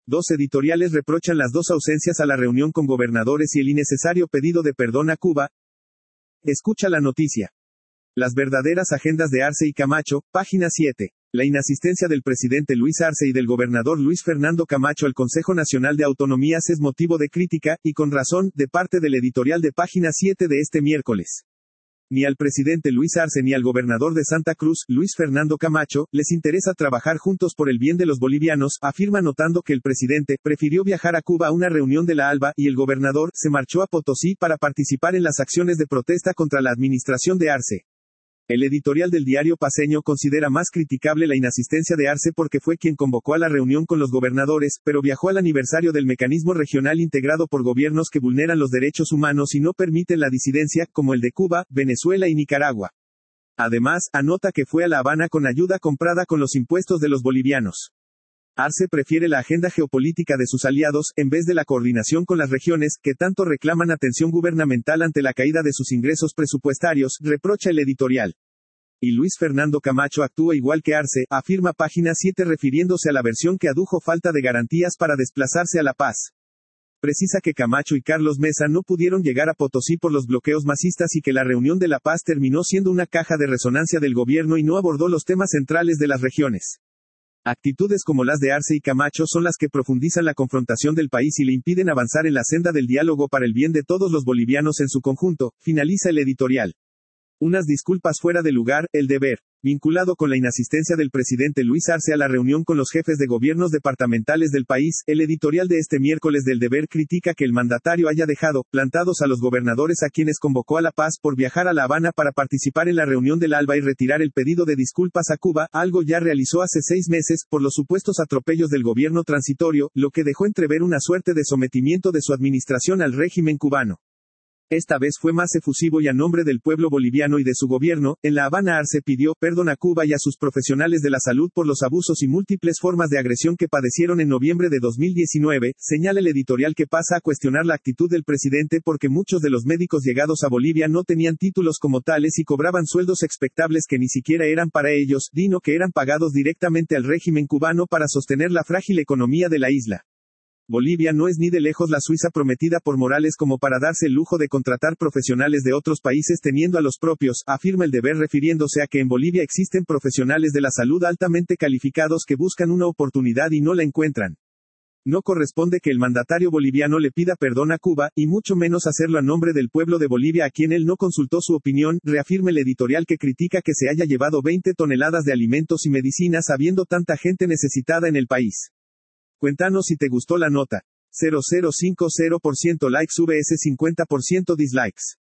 Dos editoriales reprochan las dos ausencias a la reunión con gobernadores y el innecesario pedido de perdón a Cuba. Escucha la noticia. Las verdaderas agendas de Arce y Camacho, página 7. La inasistencia del presidente Luis Arce y del gobernador Luis Fernando Camacho al Consejo Nacional de Autonomías es motivo de crítica, y con razón, de parte del editorial de página 7 de este miércoles. Ni al presidente Luis Arce ni al gobernador de Santa Cruz, Luis Fernando Camacho, les interesa trabajar juntos por el bien de los bolivianos, afirma notando que el presidente prefirió viajar a Cuba a una reunión de la ALBA, y el gobernador se marchó a Potosí para participar en las acciones de protesta contra la administración de Arce. El editorial del diario paceño considera más criticable la inasistencia de Arce porque fue quien convocó a la reunión con los gobernadores, pero viajó al aniversario del mecanismo regional integrado por gobiernos que vulneran los derechos humanos y no permiten la disidencia, como el de Cuba, Venezuela y Nicaragua. Además, anota que fue a La Habana con ayuda comprada con los impuestos de los bolivianos. Arce prefiere la agenda geopolítica de sus aliados, en vez de la coordinación con las regiones, que tanto reclaman atención gubernamental ante la caída de sus ingresos presupuestarios, reprocha el editorial. Y Luis Fernando Camacho actúa igual que Arce, afirma página 7 refiriéndose a la versión que adujo falta de garantías para desplazarse a La Paz. Precisa que Camacho y Carlos Mesa no pudieron llegar a Potosí por los bloqueos masistas y que la reunión de La Paz terminó siendo una caja de resonancia del gobierno y no abordó los temas centrales de las regiones. Actitudes como las de Arce y Camacho son las que profundizan la confrontación del país y le impiden avanzar en la senda del diálogo para el bien de todos los bolivianos en su conjunto, finaliza el editorial. Unas disculpas fuera de lugar, el deber. Vinculado con la inasistencia del presidente Luis Arce a la reunión con los jefes de gobiernos departamentales del país, el editorial de este miércoles del Deber critica que el mandatario haya dejado plantados a los gobernadores a quienes convocó a La Paz por viajar a La Habana para participar en la reunión del ALBA y retirar el pedido de disculpas a Cuba, algo ya realizó hace 6 meses, por los supuestos atropellos del gobierno transitorio, lo que dejó entrever una suerte de sometimiento de su administración al régimen cubano. Esta vez fue más efusivo y a nombre del pueblo boliviano y de su gobierno. En La Habana Arce pidió perdón a Cuba y a sus profesionales de la salud por los abusos y múltiples formas de agresión que padecieron en noviembre de 2019, señala el editorial que pasa a cuestionar la actitud del presidente porque muchos de los médicos llegados a Bolivia no tenían títulos como tales y cobraban sueldos expectables que ni siquiera eran para ellos, sino que eran pagados directamente al régimen cubano para sostener la frágil economía de la isla. Bolivia no es ni de lejos la Suiza prometida por Morales como para darse el lujo de contratar profesionales de otros países teniendo a los propios, afirma el Deber refiriéndose a que en Bolivia existen profesionales de la salud altamente calificados que buscan una oportunidad y no la encuentran. No corresponde que el mandatario boliviano le pida perdón a Cuba, y mucho menos hacerlo a nombre del pueblo de Bolivia a quien él no consultó su opinión, reafirma el editorial que critica que se haya llevado 20 toneladas de alimentos y medicinas habiendo tanta gente necesitada en el país. Cuéntanos si te gustó la nota. 0050% likes vs 50% dislikes.